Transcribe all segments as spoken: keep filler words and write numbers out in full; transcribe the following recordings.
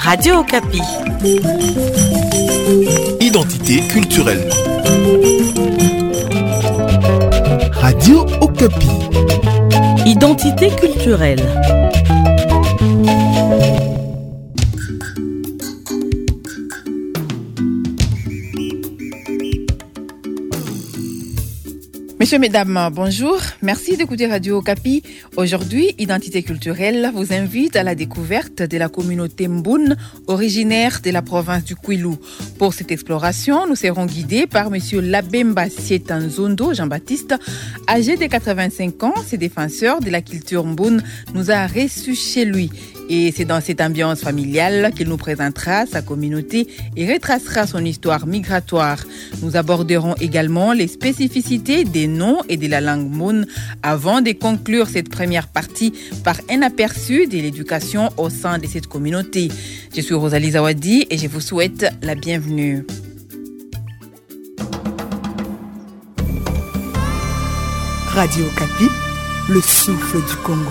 Radio Okapi. Identité culturelle. Radio Okapi. Identité culturelle. Messieurs, mesdames, bonjour. Merci d'écouter Radio Okapi. Aujourd'hui, Identité culturelle vous invite à la découverte de la communauté Mboun, originaire de la province du Kwilu. Pour cette exploration, nous serons guidés par Monsieur Labemba Sieta Nzondo Jean-Baptiste, âgé de quatre-vingt-cinq ans. Ce défenseur de la culture Mboun nous a reçus chez lui. Et c'est dans cette ambiance familiale qu'il nous présentera sa communauté et retracera son histoire migratoire. Nous aborderons également les spécificités des noms et de la langue Moun avant de conclure cette première partie par un aperçu de l'éducation au sein de cette communauté. Je suis Rosalie Zawadi et je vous souhaite la bienvenue. Radio Okapi, le souffle du Congo.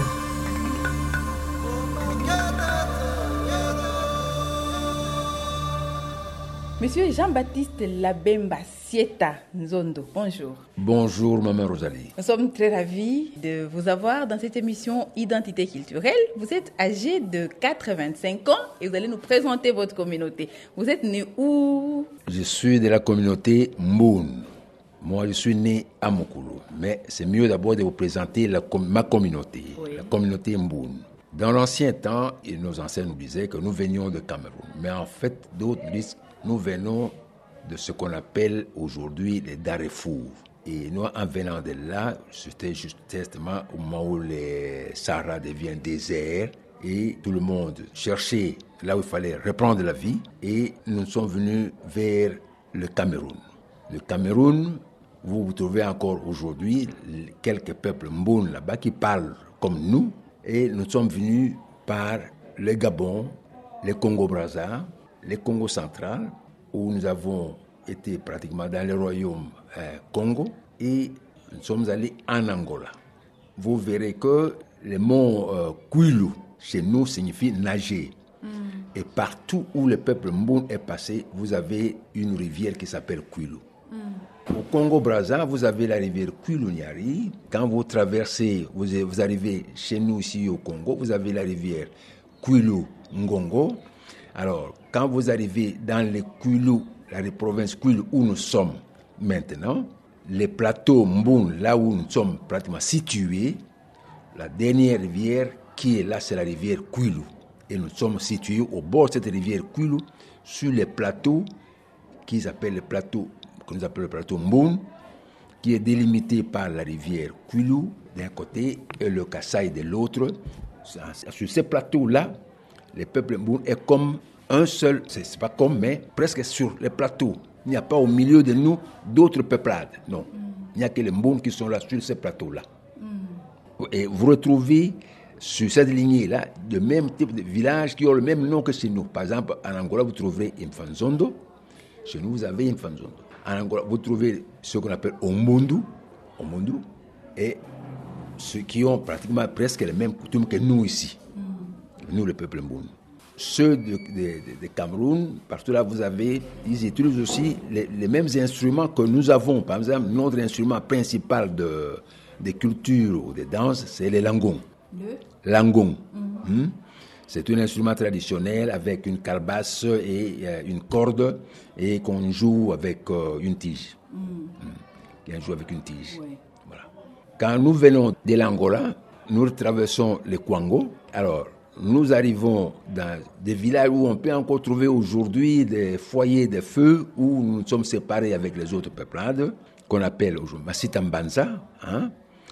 Monsieur Jean-Baptiste Labemba Sieta Nzondo, bonjour. Bonjour, maman Rosalie. Nous sommes très ravis de vous avoir dans cette émission Identité culturelle. Vous êtes âgé de quatre-vingt-cinq ans et vous allez nous présenter votre communauté. Vous êtes né où? Je suis de la communauté Mboun. Moi, je suis né à Mokolo. Mais c'est mieux d'abord de vous présenter la, ma communauté, oui. La communauté Mboun. Dans l'ancien temps, nos anciens nous disaient que nous venions de Cameroun. Mais en fait, d'autres disent nous venons de ce qu'on appelle aujourd'hui les Darfour. Et nous, en venant de là, c'était justement au moment où le Sahara devient désert et tout le monde cherchait là où il fallait reprendre la vie. Et nous sommes venus vers le Cameroun. Le Cameroun, vous vous trouvez encore aujourd'hui quelques peuples Mboun là-bas qui parlent comme nous. Et nous sommes venus par le Gabon, le Congo-Brazza, le Congo central, où nous avons été pratiquement dans le royaume euh, Congo, et nous sommes allés en Angola. Vous verrez que le mot euh, Kwilu, chez nous, signifie nager. Mm. Et partout où le peuple Mboun est passé, vous avez une rivière qui s'appelle Kwilu. Mm. Au Congo-Brazza, vous avez la rivière Kwilu-Nyari. Quand vous traversez, vous, vous arrivez chez nous ici au Congo, vous avez la rivière Kwilu-Ngongo. Alors, quand vous arrivez dans les Kwilu, la province Kwilu où nous sommes maintenant, les plateaux Mboun, là où nous sommes pratiquement situés, la dernière rivière qui est là, c'est la rivière Kwilu. Et nous sommes situés au bord de cette rivière Kwilu, sur les plateaux qui s'appellent les plateaux, que nous appelons le plateau Mboun, qui est délimité par la rivière Kwilu d'un côté et le Kasaï de l'autre. Sur ces plateaux-là, le peuple Mboun est comme un seul, c'est, c'est pas comme, mais presque sur les plateaux. Il n'y a pas au milieu de nous d'autres peuplades. Non. Mm. Il n'y a que les Mboun qui sont là sur ces plateaux-là. Mm. Et vous retrouvez sur cette lignée-là le même type de villages qui ont le même nom que chez nous. Par exemple, en Angola, vous trouverez Mfanzondo. Chez nous, vous avez Mfanzondo. En Angola, vous trouvez ce qu'on appelle Ombundu. Ombundu. Et ceux qui ont pratiquement presque les mêmes coutumes que nous ici. Mm. Nous, le peuple Mboun. Ceux de, de, de, de Cameroun, partout là, vous avez, ils utilisent aussi les, les mêmes instruments que nous avons. Par exemple, notre instrument principal de, de culture ou de danse, c'est le langong. Le langong. Mm-hmm. Hmm? C'est un instrument traditionnel avec une calebasse et euh, une corde et qu'on joue avec euh, une tige. Mm. Hmm. On joue avec une tige. Oui. Voilà. Quand nous venons de l'Angola, nous traversons le Kwango. Alors, nous arrivons dans des villages où on peut encore trouver aujourd'hui des foyers de feu où nous sommes séparés avec les autres peuplades, qu'on appelle aujourd'hui Masitambanza. Hein?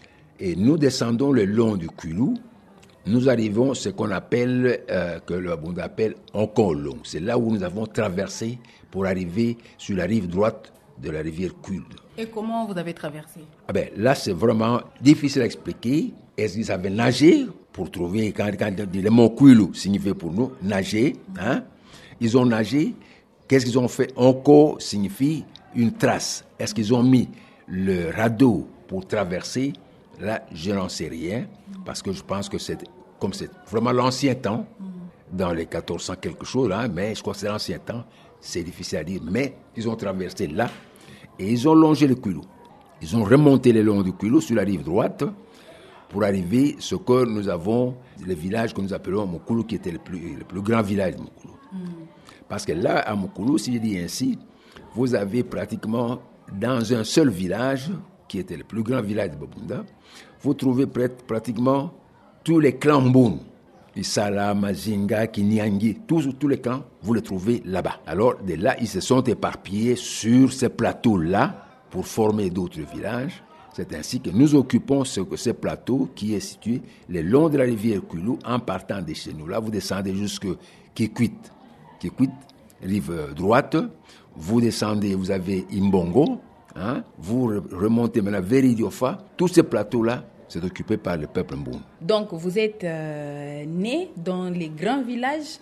Et nous descendons le long du Kwilu. Nous arrivons à ce qu'on appelle, euh, que le monde appelle Onkolong. C'est là où nous avons traversé pour arriver sur la rive droite de la rivière Kwilu. Et comment vous avez traversé? Ah ben, là, c'est vraiment difficile à expliquer. Est-ce qu'ils avaient nagé pour trouver, quand, quand le mot Kwilu signifie pour nous nager, hein? Ils ont nagé. Qu'est-ce qu'ils ont fait? Onko signifie une trace. Est-ce qu'ils ont mis le radeau pour traverser? Là, je n'en sais rien, parce que je pense que c'est comme c'est vraiment l'ancien temps. dans les quatorze cents quelque chose, hein, mais je crois que c'est l'ancien temps, c'est difficile à dire, mais ils ont traversé là et ils ont longé le Kwilu. Ils ont remonté le long du Kwilu sur la rive droite pour arriver à ce que nous avons, le village que nous appelons Mukulu, qui était le plus, le plus grand village de Mukulu. Mm. Parce que là, à Mukulu, si je dis ainsi, vous avez pratiquement dans un seul village, qui était le plus grand village de Babunda, vous trouvez pratiquement tous les clans Mboun. Isala, Mazinga, Kinyangi, tous, tous les clans, vous les trouvez là-bas. Alors, de là, ils se sont éparpillés sur ces plateaux-là pour former d'autres villages. C'est ainsi que nous occupons ce, ce plateau qui est situé le long de la rivière Kwilu. En partant de chez nous, là, vous descendez jusqu'à Kikwit. Kikwit, rive droite. Vous descendez, vous avez Imbongo. Hein, vous remontez maintenant vers Idiofa. Tous ces plateaux-là, c'est occupé par le peuple Mboun. Donc, vous êtes euh, né dans les grands villages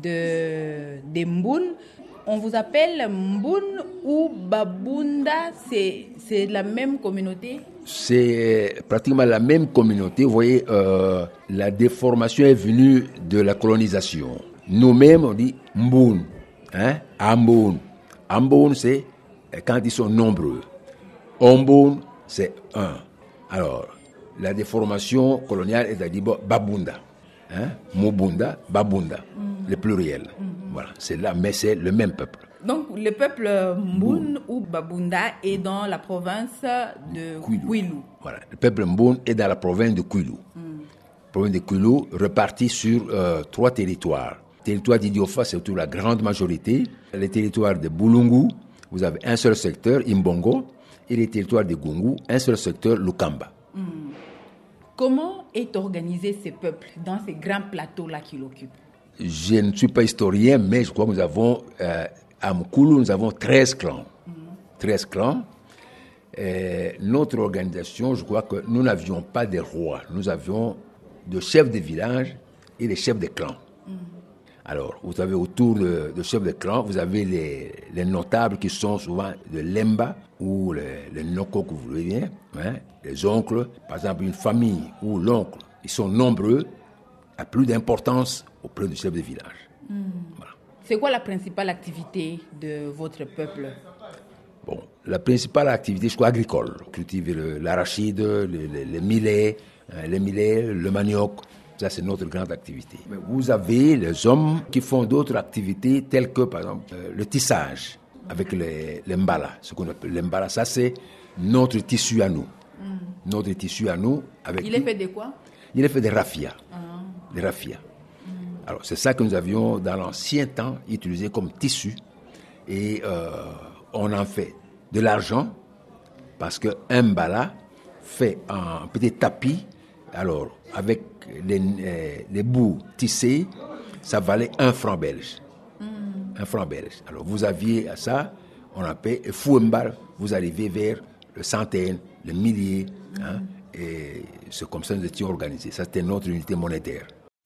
de, de Mboun. On vous appelle Mboun ou Babunda, c'est, c'est la même communauté? C'est pratiquement la même communauté. Vous voyez, euh, la déformation est venue de la colonisation. Nous-mêmes, on dit Mboun, hein, Amboun. Amboun, c'est quand ils sont nombreux. Omboun, c'est un. Alors, la déformation coloniale est à dire Babunda, hein? Mubunda, Babunda, mm. le pluriel. Mm. Voilà, c'est là, mais c'est le même peuple. Donc, le peuple Mboun ou Babunda est dans la province de Kwilu. Voilà, le peuple Mboun est dans la province de Kwilu. Mm. La province de Kwilu repartie sur euh, trois territoires. Le territoire d'Idiofa, c'est surtout la grande majorité. Le territoire de Bulungu, vous avez un seul secteur, Imbongo, et le territoire de Gungu, un seul secteur, Lukamba. Mm. Comment est organisé ce peuple dans ces grands plateaux-là qu'il occupe? Je ne suis pas historien, mais je crois que nous avons, euh, à Mukulu, nous avons treize clans. Mm. treize clans. Et notre organisation, je crois que nous n'avions pas de rois. Nous avions des chefs de village et des chefs de clans. Mm. Alors, vous avez autour de, de chefs de clan, vous avez les, les notables qui sont souvent de Lemba ou les, les Noko que vous voulez bien, hein, les oncles. Par exemple, une famille ou l'oncle, ils sont nombreux, a plus d'importance auprès du chef de village. Mmh. Voilà. C'est quoi la principale activité de votre peuple? Bon, la principale activité, je crois, agricole. Cultiver le, l'arachide, le, le, le millet, hein, le millet, le manioc. Ça, c'est notre grande activité. Mais vous avez les hommes qui font d'autres activités telles que, par exemple, euh, le tissage avec les, les mbala. Ce qu'on appelle les mbala, ça, c'est notre tissu à nous. Mm. Notre tissu à nous. Avec Il est fait de quoi? Il est fait de raffia. Ah. De raffia. Mm. Alors, c'est ça que nous avions, dans l'ancien temps, utilisé comme tissu. Et euh, on en fait de l'argent, parce qu'un mbala fait un petit tapis. Alors, avec les, euh, les bouts tissés, ça valait un franc belge. Mm. Un franc belge. Alors, vous aviez ça, on appelle Fouembar, vous arrivez vers le centaine, le millier, mm. hein, et c'est comme ça que nous étions organisés. Ça, c'était notre unité monétaire.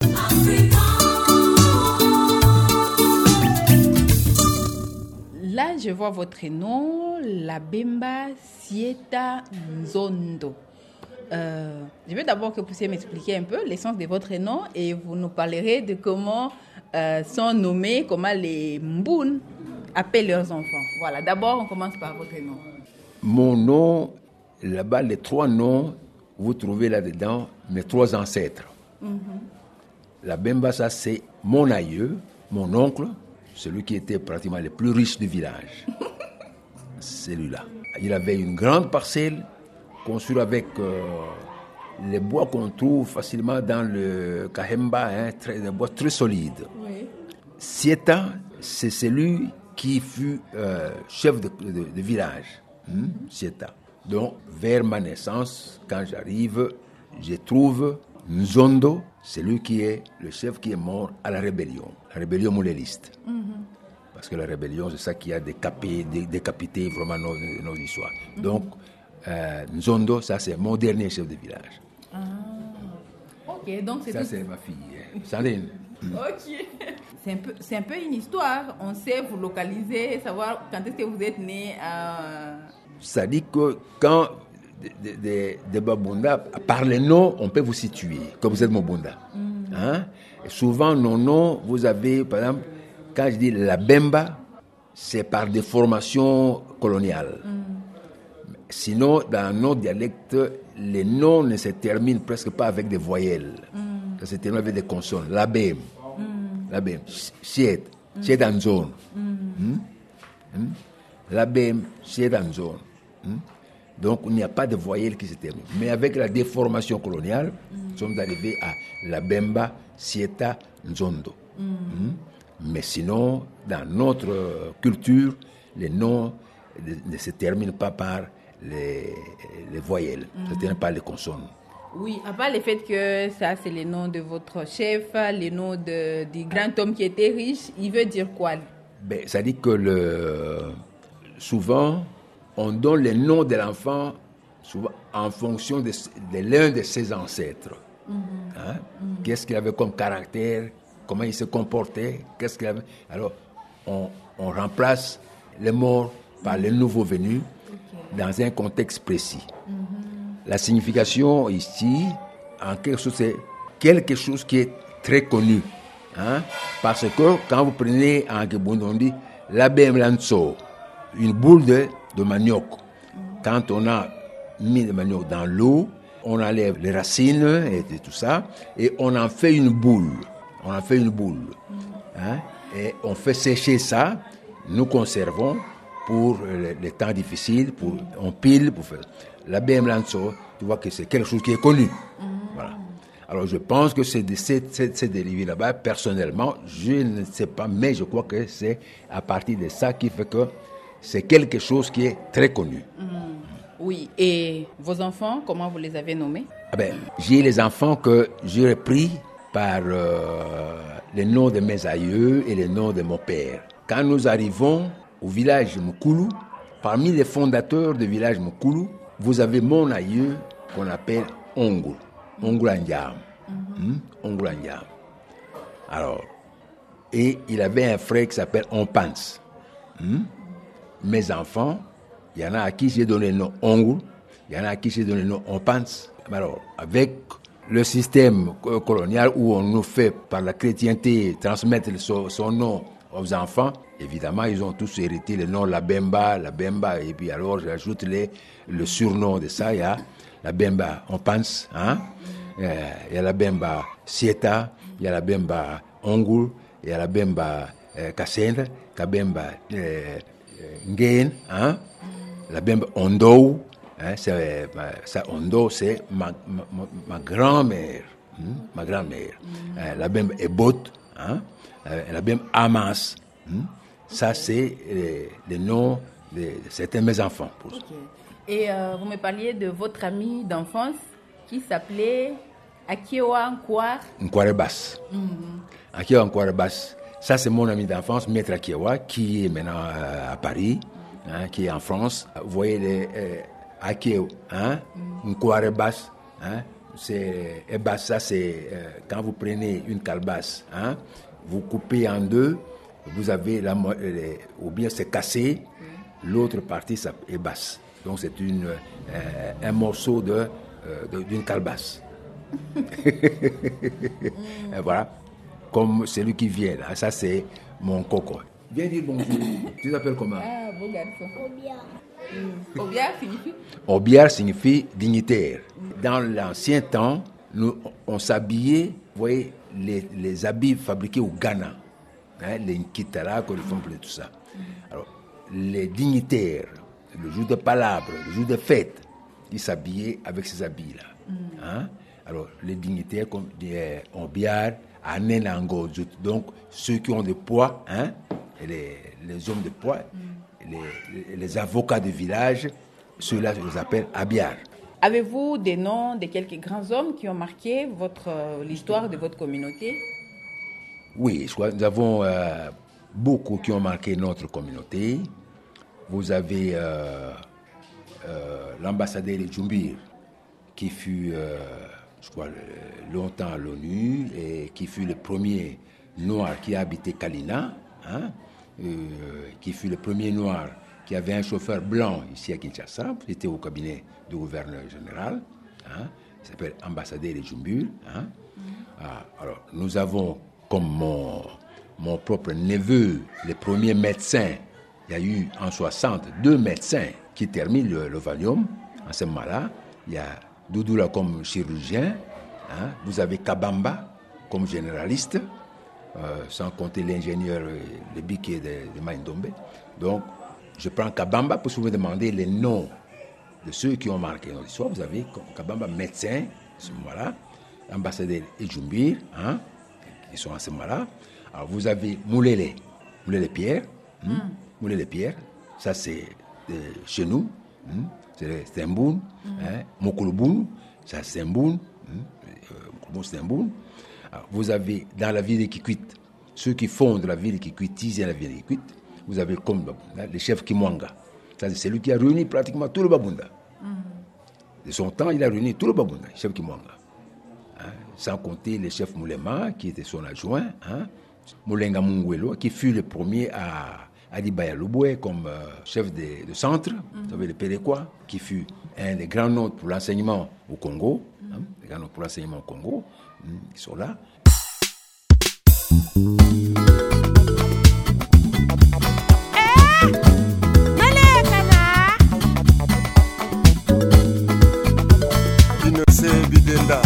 Là, je vois votre nom, Labemba Sieta Nzondo. Euh, je veux d'abord que vous puissiez m'expliquer un peu l'essence de votre nom et vous nous parlerez de comment euh, sont nommés, comment les Mboun appellent leurs enfants. Voilà, d'abord on commence par votre nom. Mon nom, là-bas, les trois noms, vous trouvez là-dedans mes trois ancêtres. Mm-hmm. La Bemba, ça c'est mon aïeux, mon oncle, celui qui était pratiquement le plus riche du village. Celui-là. Il avait une grande parcelle construit avec euh, les bois qu'on trouve facilement dans le Kahemba, hein, très, des bois très solides. Oui. Sieta, c'est celui qui fut euh, chef de, de, de village. Hmm? Sieta. Donc, vers ma naissance, quand j'arrive, je trouve Nzondo, celui qui est le chef qui est mort à la rébellion, la rébellion mouléliste. Mm-hmm. Parce que la rébellion, c'est ça qui a décapé, dé, décapité vraiment nos, nos histoires. Mm-hmm. Donc, Euh, Nzondo, ça c'est mon dernier chef de village. Ah, ok, donc c'est ça tout... c'est ma fille, hein. Sandrine. Ok. C'est un peu, c'est un peu une histoire. On sait vous localiser, savoir quand est-ce que vous êtes né. À... Ça dit que quand de, de, de, de Babunda, par les noms, on peut vous situer, comme vous êtes Mobunda. Mm. Hein? Et souvent, nos noms, vous avez, par exemple, quand je dis la Bemba, c'est par des formations coloniales. Mm. Sinon, dans nos dialectes, les noms ne se terminent presque pas avec des voyelles. Mm. Ça se termine avec des consonnes. La Bem, mm. la Bem, Siet, Siet en zone. La Bem, Siet en zone. Donc, il n'y a pas de voyelles qui se terminent. Mais avec la déformation coloniale, mm. nous sommes arrivés à la Bemba, Sieta, Nzondo. Mm. Mm. Mais sinon, dans notre culture, les noms ne se terminent pas par les, les voyelles, mm. ne se terminent pas les consonnes. Oui, à part le fait que ça, c'est les noms de votre chef, les noms de, du grand homme qui était riche, il veut dire quoi? Ben, ça dit que le, souvent, on donne le nom de l'enfant souvent en fonction de, de l'un de ses ancêtres. Mm-hmm. Hein? Mm-hmm. Qu'est-ce qu'il avait comme caractère, comment il se comportait, qu'est-ce qu'il avait. Alors, on, on remplace les morts par les nouveaux venus okay. dans un contexte précis. Mm-hmm. La signification ici, en quelque chose, c'est quelque chose qui est très connu. Hein? Parce que quand vous prenez en Kiboundi, on dit la bem lanso, une boule de, de manioc. Mm-hmm. Quand on a mis le manioc dans l'eau, on enlève les racines et, et tout ça, et on en fait une boule. On en fait une boule. Mm-hmm. Hein? Et on fait sécher ça, nous conservons pour les, les temps difficiles, pour, on pile pour faire. La B M Lanso, tu vois que c'est quelque chose qui est connu. Mm-hmm. Voilà. Alors je pense que c'est, c'est, c'est, c'est dérivé là-bas. Personnellement, je ne sais pas, mais je crois que c'est à partir de ça qui fait que c'est quelque chose qui est très connu. Mm-hmm. Oui, et vos enfants, comment vous les avez nommés? Ah ben, j'ai les enfants que j'ai pris par euh, les noms de mes aïeux et les noms de mon père. Quand nous arrivons au village Mukulu, parmi les fondateurs du village Mukulu, vous avez mon aïeux qu'on appelle Ongul, Ongulandiam. Mm-hmm. Hmm? Ongulandiam. Alors, et il avait un frère qui s'appelle Onpans. Hmm? Mes enfants, il y en a à qui j'ai donné le nom Ongul, il y en a à qui j'ai donné le nom Onpans. Alors, avec le système colonial où on nous fait, par la chrétienté, transmettre son, son nom aux enfants, évidemment, ils ont tous hérité le nom La Bemba, La Bemba, et puis alors j'ajoute les, le surnom de ça, il y a La Bemba, on pense, hein? Il y a La Bemba Sieta, il y a La Bemba Ongul, il y a La Bemba euh, Kassenda, La Bemba euh, Nguen, hein? La Bemba Ondo, hein? C'est, ça, Ondo, c'est ma, ma, ma grand-mère, hein? Ma grand-mère. Mm. Euh, la Bemba Ebot, hein? La Bemba Amas, hein? Ça, c'est les, les noms de, de certains de mes enfants. Okay. Et euh, vous me parliez de votre ami d'enfance qui s'appelait Akiewa Nkwar. Nkwarebas. Mm-hmm. Akiewa Nkwarebas. Ça, c'est mon ami d'enfance, Maître Akiewa, qui est maintenant euh, à Paris, hein, qui est en France. Vous voyez les euh, Akiewa, hein? Mm-hmm. Nkwarebas, hein? C'est, et bah, ça, c'est euh, quand vous prenez une calebasse, hein? Vous coupez en deux. Vous avez la, les, ou bien c'est cassé, mmh. L'autre partie ça est basse. Donc c'est une, euh, un morceau de, euh, de, d'une calebasse. mmh. Et voilà, comme celui qui vient là, ça c'est mon coco. Viens dire bonjour. Tu t'appelles comment? Ah, beau garçon. Obiar. Mmh. Obiar signifie? Obiar signifie dignitaire. Mmh. Dans l'ancien temps, nous, on s'habillait, vous voyez, les, les habits fabriqués au Ghana. Hein, les Nkitara, que font tout ça. Mm-hmm. Alors, les dignitaires, le jour de palabre, le jour de fête, ils s'habillaient avec ces habits-là. Mm-hmm. Hein? Alors, les dignitaires, comme euh, Obiar, Anenango, donc ceux qui ont du poids, hein, et les, les hommes de poids, mm-hmm. les, les, les avocats de village, ceux-là, je les appelle Abiar. Avez-vous des noms de quelques grands hommes qui ont marqué votre, euh, l'histoire de votre communauté? Oui, je crois que nous avons euh, beaucoup qui ont marqué notre communauté. Vous avez euh, euh, l'ambassadeur de Djumbir, qui fut, euh, je crois, longtemps à l'ONU et qui fut le premier noir qui a habité Kalina, hein, euh, qui fut le premier noir qui avait un chauffeur blanc ici à Kinshasa. C'était au cabinet du gouverneur général. Hein. qui s'appelle Ambassadeur de Jumbur. Hein? Mm. Ah, alors, nous avons comme mon, mon propre neveu, le premier médecin. Il y a eu en soixante deux médecins qui terminent le, le Valium en ce moment-là. Il y a Doudoula comme chirurgien. Hein? Vous avez Kabamba comme généraliste, euh, sans compter l'ingénieur, le biquet de, de Maïndombe. Donc, je prends Kabamba pour vous demander les noms de ceux qui ont marqué notre histoire. Vous avez Kabamba, médecin, à ce moment-là, ambassadeur Ejumbir, hein, qui sont à ce moment-là. Alors, vous avez Moulele, Moulele Pierre, hmm, mm. Moulele Pierre, ça c'est de chez nous, hmm, c'est un boun, mm. hein, Mokoloboun, ça c'est un boun, hmm, c'est un boun. Alors, vous avez dans la ville de Kikwit, ceux qui fondent la ville de Kikwit, tisaient la ville de Kikwit, vous avez comme le chef Kimwanga. C'est lui qui a réuni pratiquement tout le Babunda. Mm. De son temps, il a réuni tout le Babunda, le chef Kimwanga. Hein? Sans compter le chef Moulema, qui était son adjoint, hein? Moulenga Mungwelo, qui fut le premier à, à Dibaya Lubwe comme euh, chef de, de centre, mm. vous savez, le Péréquois, qui fut un des grands notes pour l'enseignement au Congo, mm. hein? des grands notes pour l'enseignement au Congo, mm. ils sont là. Bidenda.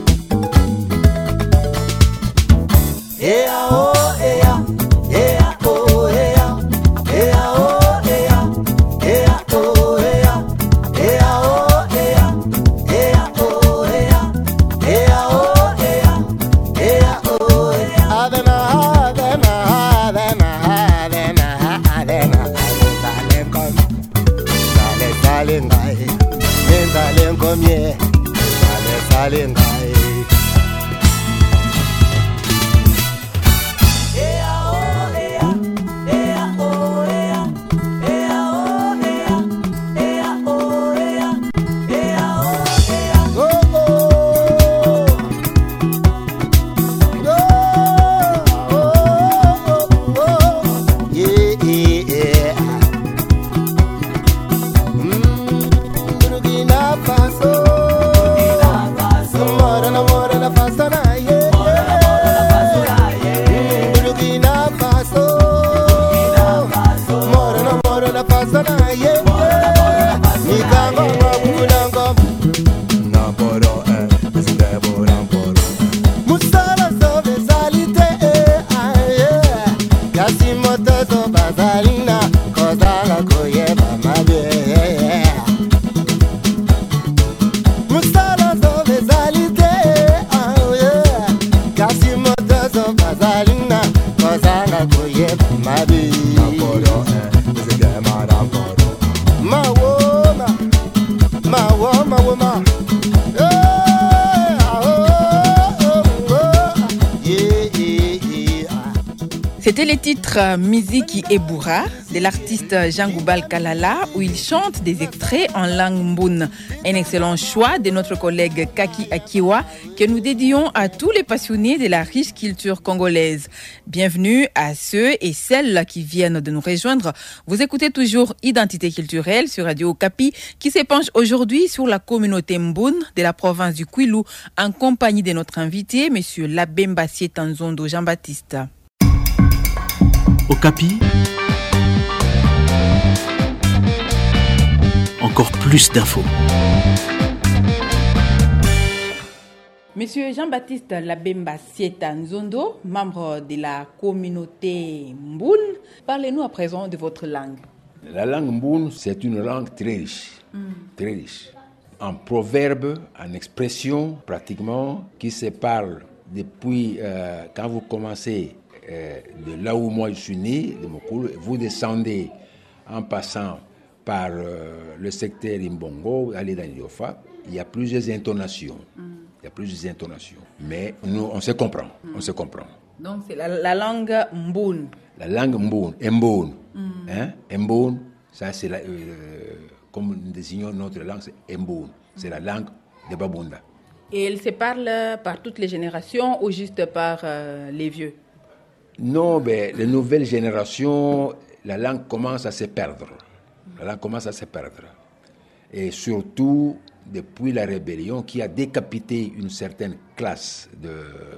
Ea o ea, ea o ea, ea o ea, ea o ea, ea o ea, ea o ea, ea o ea, ea o ea. Adena, adena, adena, adena, adena, dale con, dale dale ngai, dale con ye. Salengai. Ea o ea, ea o ea, ea o ea, ea o ea, ea o ea. Go go, go, oh oh oh, yeah yeah. Mm, Burkina Faso. C'était le titre Miziki Eboura de l'artiste Jean Goubal Kalala où il chante des extraits en langue mboun. Un excellent choix de notre collègue Kaki Akiwa que nous dédions à tous les passionnés de la riche culture congolaise. Bienvenue à ceux et celles qui viennent de nous rejoindre. Vous écoutez toujours Identité culturelle sur Radio Okapi qui s'épanche aujourd'hui sur la communauté mboun de la province du Kwilu en compagnie de notre invité, M. Labemba Sietanzondo Jean-Baptiste. Okapi, encore plus d'infos. Monsieur Jean-Baptiste Labemba Sietanzondo, membre de la communauté Mboun, parlez-nous à présent de votre langue. La langue Mboun, c'est une langue très riche, mm. très riche. En proverbes, en expressions, pratiquement, qui se parlent depuis euh, quand vous commencez Euh, de là où moi je suis né, de Mokolo, vous descendez en passant par euh, le secteur Imbongo, allez dans Yofa, il y a plusieurs intonations. Mm. Il y a plusieurs intonations. Mais nous, on se comprend. Mm. On se comprend. Donc c'est la, la langue Mboun. La langue Mboun, Mboun. Mm. Hein? Mboun, ça c'est la, euh, comme nous désignons notre langue, c'est Mboun. C'est la langue de Babunda. Et elle se parle par toutes les générations ou juste par euh, les vieux? Non, ben, les nouvelles générations, la langue commence à se perdre. La langue commence à se perdre. Et surtout, depuis la rébellion qui a décapité une certaine classe de,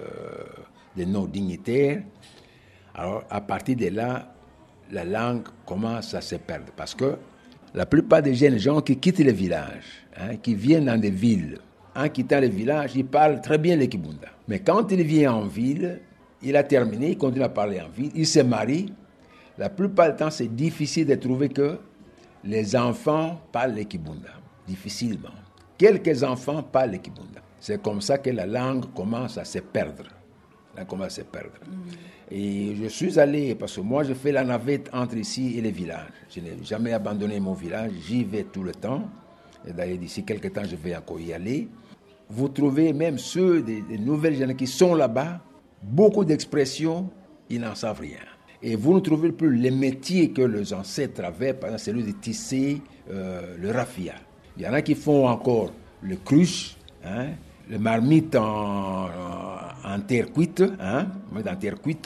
de nos dignitaires. Alors, à partir de là, la langue commence à se perdre. Parce que la plupart des jeunes gens qui quittent les villages, hein, qui viennent dans des villes, en quittant les villages, ils parlent très bien le Kibunda. Mais quand il vient en ville, il a terminé, il continue à parler en ville, il se marie. La plupart du temps, c'est difficile de trouver que les enfants parlent le Kibunda. Difficilement. Quelques enfants parlent le Kibunda. C'est comme ça que la langue commence à se perdre. Elle commence à se perdre. Mm. Et je suis allé, parce que moi, je fais la navette entre ici et les villages. Je n'ai jamais abandonné mon village, j'y vais tout le temps. Et d'ailleurs, d'ici quelques temps, je vais encore y aller. Vous trouvez même ceux des, des nouvelles générations qui sont là-bas, beaucoup d'expressions, ils n'en savent rien. Et vous ne trouvez plus les métiers que les ancêtres avaient, par exemple celui de tisser euh, le raffia. Il y en a qui font encore le cruche, hein, le marmite en, en terre cuite, hein, en terre cuite,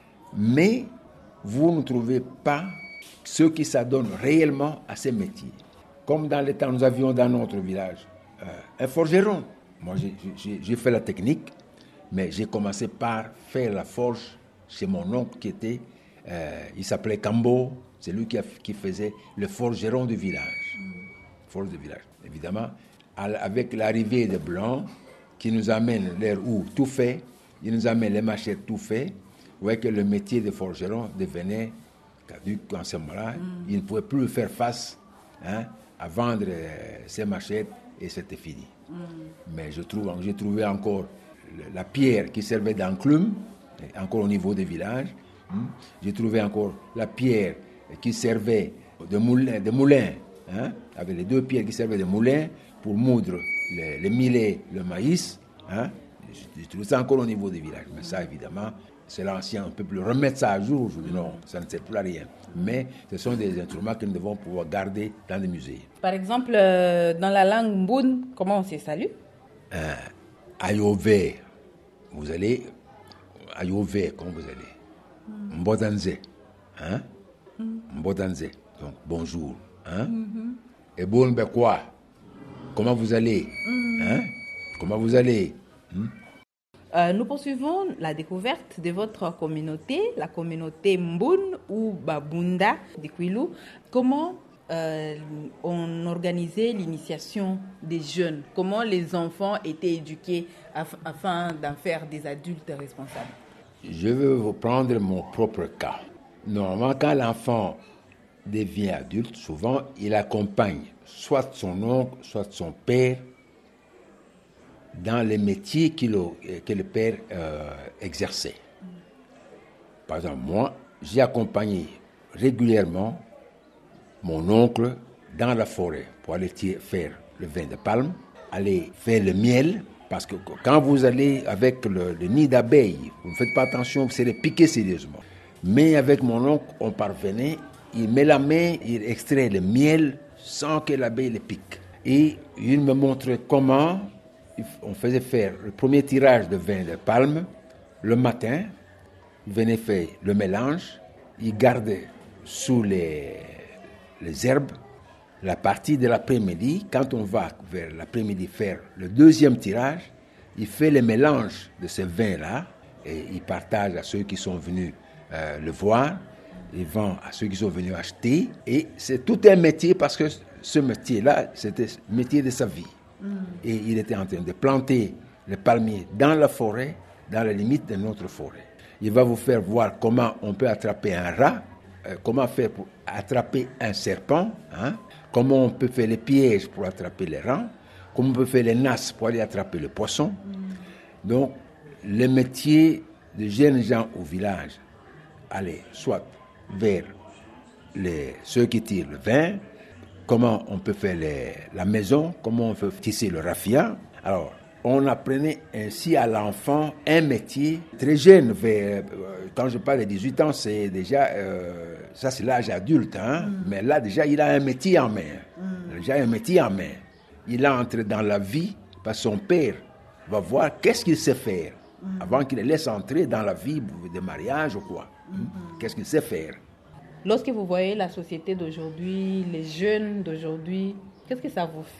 mais vous ne trouvez pas ceux qui s'adonnent réellement à ces métiers. Comme dans le temps, nous avions dans notre village euh, un forgeron. Moi, j'ai, j'ai, j'ai fait la technique, mais j'ai commencé par faire la forge chez mon oncle qui était, euh, il s'appelait Cambo, c'est lui qui, a, qui faisait le forgeron du village. Mm. Forge du village. Évidemment, avec l'arrivée des Blancs, qui nous amènent l'air où tout fait, ils nous amènent les machettes tout fait, vous voyez que le métier de forgeron devenait caduc en ce moment-là. Mm. Il ne pouvait plus faire face hein, à vendre euh, ses machettes et c'était fini. Mm. Mais je trouve, j'ai trouvé encore la pierre qui servait d'enclume, encore au niveau des villages. Mm. J'ai trouvé encore la pierre qui servait de moulin, de moulin hein, avec les deux pierres qui servaient de moulin pour moudre les, les millets, le maïs. Hein. Je trouve ça encore au niveau des villages. Mais ça, évidemment, c'est l'ancien. On peut plus remettre ça à jour. Je dis non, ça ne sert plus à rien. Mais ce sont des instruments que nous devons pouvoir garder dans les musées. Par exemple, euh, dans la langue Mboun, comment on se salue? euh, Ayove, vous allez, Ayove, comment vous allez? Mbodanze, hein? Mbodanze, donc bonjour, hein? Mm-hmm. Et bon, ben quoi? Comment vous allez? Hein? Comment vous allez? Hmm? Euh, nous poursuivons la découverte de votre communauté, la communauté Mboun ou Babunda de Kwilu. Comment euh, on organisait l'initiation des jeunes? Comment les enfants étaient éduqués af- afin d'en faire des adultes responsables? Je veux vous prendre mon propre cas. Normalement, quand l'enfant devient adulte, souvent, il accompagne soit son oncle, soit son père dans les métiers que le, que le père euh, exerçait. Par exemple, moi, j'ai accompagné régulièrement mon oncle dans la forêt pour aller tirer, faire le vin de palme, aller faire le miel, parce que quand vous allez avec le, le nid d'abeilles, vous ne faites pas attention, vous serez piqué sérieusement. Mais avec mon oncle, on parvenait, il met la main, il extrait le miel sans que l'abeille le pique. Et il me montrait comment on faisait faire le premier tirage de vin de palme le matin. Il venait faire le mélange. Il gardait sous les, les herbes la partie de l'après-midi. Quand on va vers l'après-midi faire le deuxième tirage, il fait le mélange de ce vin-là et il partage à ceux qui sont venus euh, le voir. Il vend à ceux qui sont venus acheter. Et c'est tout un métier parce que ce métier-là, c'était le métier de sa vie. Et il était en train de planter les palmiers dans la forêt, dans la limite de notre forêt. Il va vous faire voir comment on peut attraper un rat, euh, comment faire pour attraper un serpent, hein, comment on peut faire les pièges pour attraper les rats, comment on peut faire les nasses pour aller attraper le poisson. Mm. Donc, le métier de jeunes gens au village, aller soit vers les, ceux qui tirent le vin, comment on peut faire les, la maison, comment on peut tisser le raffia. Alors, on apprenait ainsi à l'enfant un métier très jeune. Vers, quand je parle de dix-huit ans, c'est déjà, euh, ça c'est l'âge adulte, hein? Mm. Mais là déjà, il a un métier en main. Mm. Déjà un métier en main. Il entre dans la vie, parce que son père va voir qu'est-ce qu'il sait faire, mm. avant qu'il le laisse entrer dans la vie de mariage ou quoi. Mm. Qu'est-ce qu'il sait faire. Lorsque vous voyez la société d'aujourd'hui, les jeunes d'aujourd'hui, qu'est-ce que ça vous fait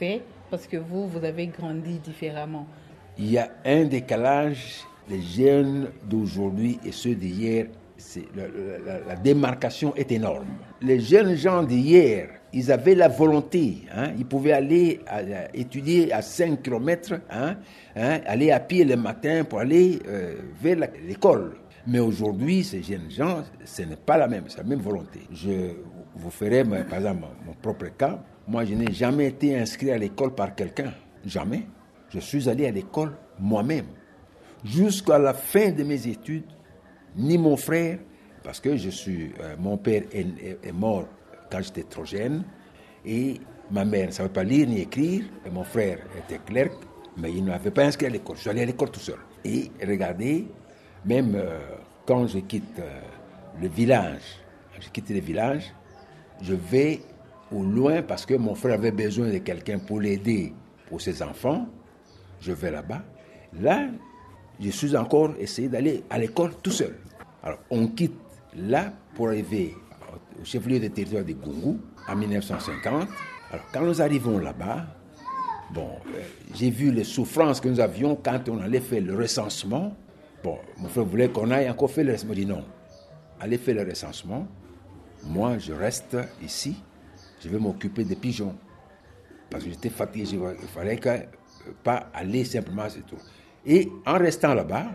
Parce que vous, vous avez grandi différemment. Il y a un décalage des jeunes d'aujourd'hui et ceux d'hier. C'est, la, la, la démarcation est énorme. Les jeunes gens d'hier, ils avaient la volonté. Hein, ils pouvaient aller à, à étudier à cinq kilomètres, hein, hein, aller à pied le matin pour aller euh, vers la, l'école. Mais aujourd'hui, ces jeunes gens, ce n'est pas la même, c'est la même volonté. Je vous ferai, par exemple, mon propre cas. Moi, je n'ai jamais été inscrit à l'école par quelqu'un. Jamais. Je suis allé à l'école moi-même. Jusqu'à la fin de mes études, ni mon frère, parce que je suis, euh, mon père est, est, est mort quand j'étais trop jeune, et ma mère ne savait pas lire ni écrire, et mon frère était clerc, mais il ne m'avait pas inscrit à l'école. Je suis allé à l'école tout seul. Et regardez, même euh, quand je quitte euh, le village, je quitte le village, je vais au loin parce que mon frère avait besoin de quelqu'un pour l'aider pour ses enfants. Je vais là-bas. Là, je suis encore essayé d'aller à l'école tout seul. Alors, on quitte là pour arriver au chef-lieu de territoire de Gungu en dix-neuf cent cinquante. Alors, quand nous arrivons là-bas, bon, euh, j'ai vu les souffrances que nous avions quand on allait faire le recensement. Bon, mon frère voulait qu'on aille encore faire le recensement. Je dis non, allez faire le recensement. Moi, je reste ici. Je vais m'occuper des pigeons. Parce que j'étais fatigué. Il fallait que, euh, pas aller simplement, c'est tout. Et en restant là-bas,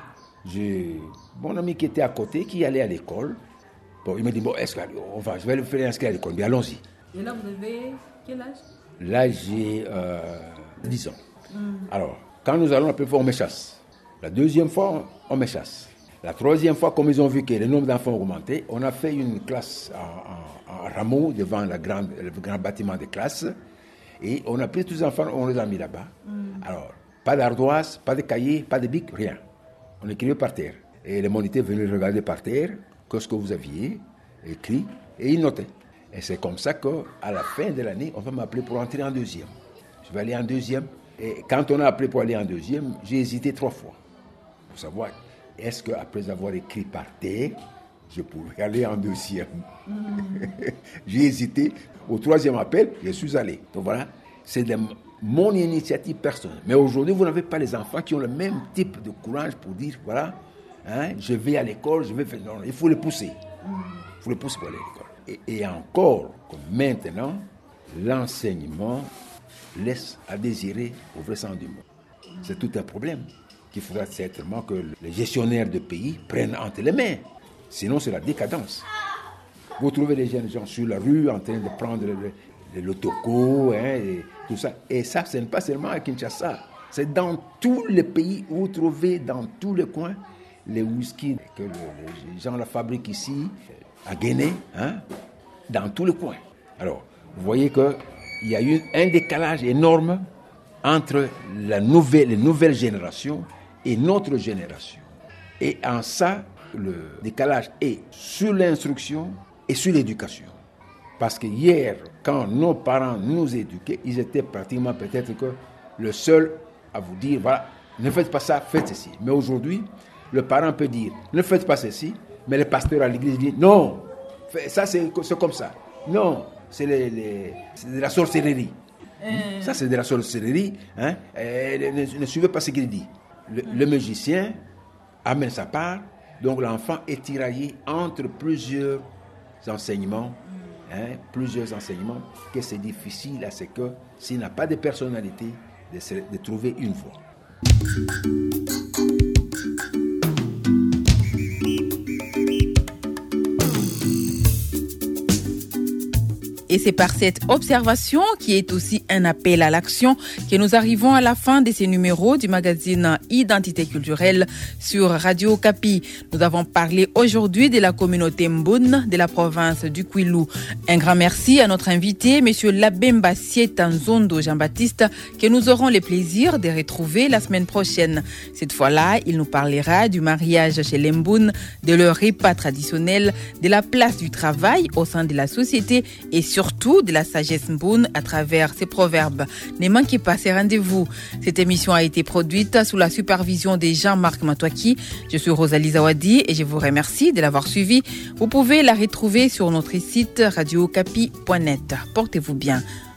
j'ai mon ami qui était à côté, qui allait à l'école. Bon, il me dit, bon, est-ce qu'on va, je vais le faire inscrire à l'école. Mais allons-y. Et là, vous avez quel âge? Là, j'ai euh, dix ans. Mm. Alors, quand nous allons la première fois, on me chasse. La deuxième fois, on me chasse. La troisième fois, comme ils ont vu que le nombre d'enfants augmentait, on a fait une classe en, en, en rameau devant la grande, le grand bâtiment de classe. Et on a pris tous les enfants, on les a mis là-bas. Mm. Alors, pas d'ardoise, pas de cahier, pas de bic, rien. On écrivait par terre. Et les moniteurs venaient regarder par terre ce que vous aviez écrit et ils notaient. Et c'est comme ça qu'à la fin de l'année, on va m'appeler pour entrer en deuxième. Je vais aller en deuxième. Et quand on a appelé pour aller en deuxième, j'ai hésité trois fois. Pour savoir, est-ce qu'après avoir écrit par terre, je pourrais aller en deuxième. Mmh. J'ai hésité. Au troisième appel, je suis allé. Donc voilà, c'est de mon initiative personnelle. Mais aujourd'hui, vous n'avez pas les enfants qui ont le même type de courage pour dire, voilà, hein, je vais à l'école, je vais faire... Non, il faut les pousser. Mmh. Il faut les pousser pour aller à l'école. Et, et encore, comme maintenant, l'enseignement laisse à désirer au vrai sens du mot. C'est tout un problème qu'il faudra certainement que les gestionnaires de pays prennent entre les mains. Sinon, c'est la décadence. Vous trouvez les jeunes gens sur la rue en train de prendre le, le, l'autoco, hein, et tout ça. Et ça, ce n'est pas seulement à Kinshasa. C'est dans tous les pays où vous trouvez, dans tous les coins, les whisky que le, les gens la fabriquent ici, à Guinée, hein, dans tous les coins. Alors, vous voyez qu'il y a eu un décalage énorme entre la nouvelle, les nouvelles générations et notre génération. Et en ça, le décalage est sur l'instruction et sur l'éducation. Parce que hier, quand nos parents nous éduquaient, ils étaient pratiquement peut-être que le seul à vous dire, voilà, ne faites pas ça, faites ceci. Mais aujourd'hui, le parent peut dire, ne faites pas ceci, mais le pasteur à l'église dit, non, ça c'est, c'est comme ça. Non, c'est, les, les, c'est de la sorcellerie. Mmh. Ça, c'est de la sorcellerie. Hein? Ne, ne suivez pas ce qu'il dit. Le, mmh. le magicien amène sa part, donc l'enfant est tiraillé entre plusieurs enseignements, mmh. hein, plusieurs enseignements, que c'est difficile à ce que, s'il n'a pas de personnalité, de, se, de trouver une voie. Et c'est par cette observation, qui est aussi un appel à l'action, que nous arrivons à la fin de ces numéros du magazine Identité culturelle sur Radio Okapi. Nous avons parlé aujourd'hui de la communauté Mbun de la province du Kwilu. Un grand merci à notre invité, M. Labemba Sieta Nzondo Jean-Baptiste, que nous aurons le plaisir de retrouver la semaine prochaine. Cette fois-là, il nous parlera du mariage chez les Mbun, de leur repas traditionnel, de la place du travail au sein de la société et sur surtout de la sagesse Mbun à travers ses proverbes. Ne manquez pas ces rendez-vous. Cette émission a été produite sous la supervision de Jean-Marc Matouaki. Je suis Rosalie Zawadi et je vous remercie de l'avoir suivi. Vous pouvez la retrouver sur notre site radio okapi point net. Portez-vous bien.